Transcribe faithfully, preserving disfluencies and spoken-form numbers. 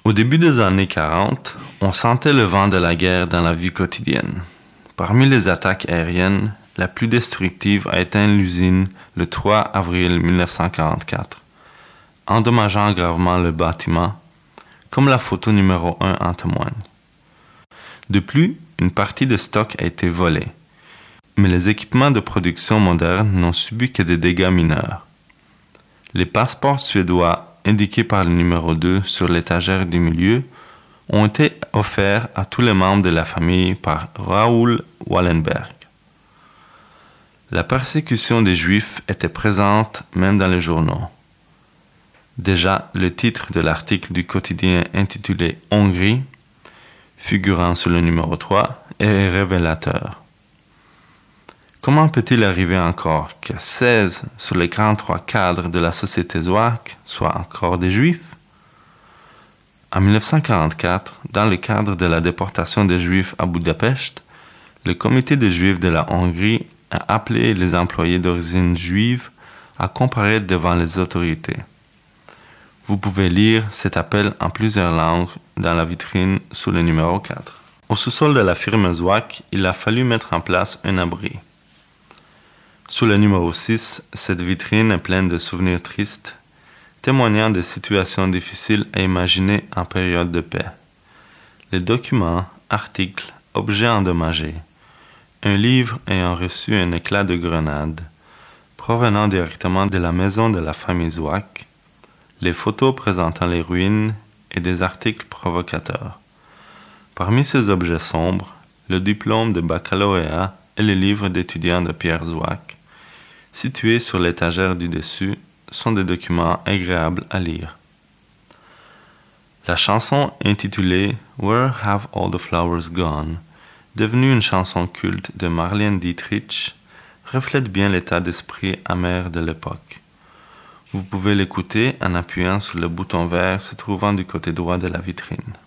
Au début des années quarante, on sentait le vent de la guerre dans la vie quotidienne. Parmi les attaques aériennes, la plus destructive a éteint l'usine le trois avril mille neuf cent quarante-quatre, endommageant gravement le bâtiment, comme la photo numéro un en témoigne. De plus, une partie de stock a été volée, mais les équipements de production modernes n'ont subi que des dégâts mineurs. Les passeports suédois indiqués par le numéro deux sur l'étagère du milieu ont été offerts à tous les membres de la famille par Raoul Wallenberg. La persécution des Juifs était présente même dans les journaux. Déjà, le titre de l'article du quotidien intitulé « Hongrie », figurant sur le numéro trois, est révélateur. Comment peut-il arriver encore que seize sur les quarante-trois cadres de la société zouaves soient encore des Juifs? En mille neuf cent quarante-quatre, dans le cadre de la déportation des Juifs à Budapest, le comité des Juifs de la Hongrie a appelé les employés d'origine juive à comparaître devant les autorités. Vous pouvez lire cet appel en plusieurs langues dans la vitrine sous le numéro quatre. Au sous-sol de la firme Zouak, il a fallu mettre en place un abri. Sous le numéro six, cette vitrine est pleine de souvenirs tristes, témoignant de situations difficiles à imaginer en période de paix. Les documents, articles, objets endommagés, un livre ayant reçu un éclat de grenade, provenant directement de la maison de la famille Zouak, les photos présentant les ruines et des articles provocateurs. Parmi ces objets sombres, le diplôme de baccalauréat et le livre d'étudiant de Pierre Zouak, situés sur l'étagère du dessus, sont des documents agréables à lire. La chanson intitulée « Where Have All the Flowers Gone », devenue une chanson culte de Marlène Dietrich, reflète bien l'état d'esprit amer de l'époque. Vous pouvez l'écouter en appuyant sur le bouton vert se trouvant du côté droit de la vitrine.